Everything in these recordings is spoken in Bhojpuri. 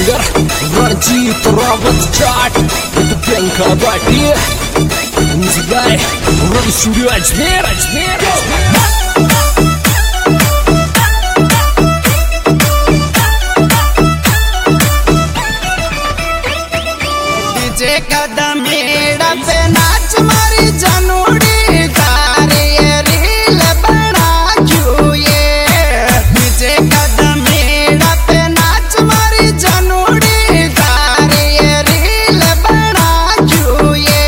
singer Ranjit Rawat Chat with Priyanka Bhatti. Music by Ravi Studio Ajmer. DJ Kadam मेड़ा पे नाच मारी जनूड़ी तारी रील बना क्यों ये डीजे कदम मेड़ा पे नाच मारी जनूड़ी तारी रील बना क्यों ये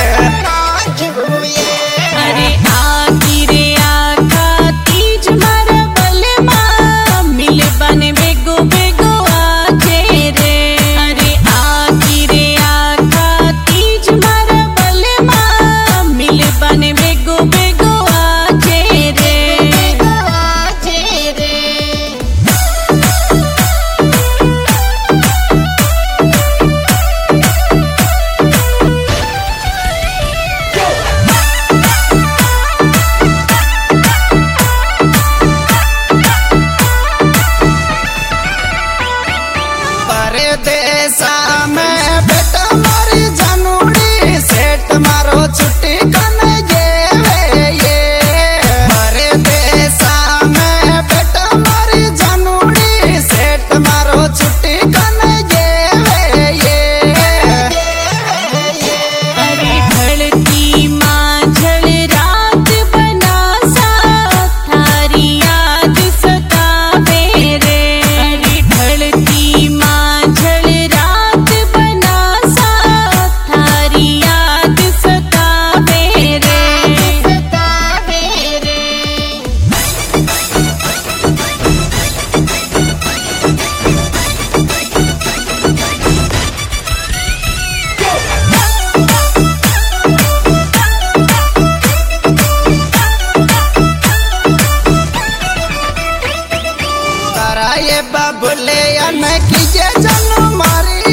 अरे आगी रे आका तीज मारा बले माँ मिले बने बेगो बेगो आके रे। अरे आगी रे आका तीज मारा बले माँ मिले बने बेगो बेगो आके रे। परदेसा में बेटा मारी जनूड़ी सेठ मारो छुट्टी कन ये परदेसा में बेटा मारी जनूड़ी सेठ मारो छुट्टी कन ये अरे ढलती मांझल रात बना सा थारी याद सतावे रे। अरे ढलती मांझल रात बना सा थारी याद सतावे रे। तारा ये बाबुले अन कीजे जन मारी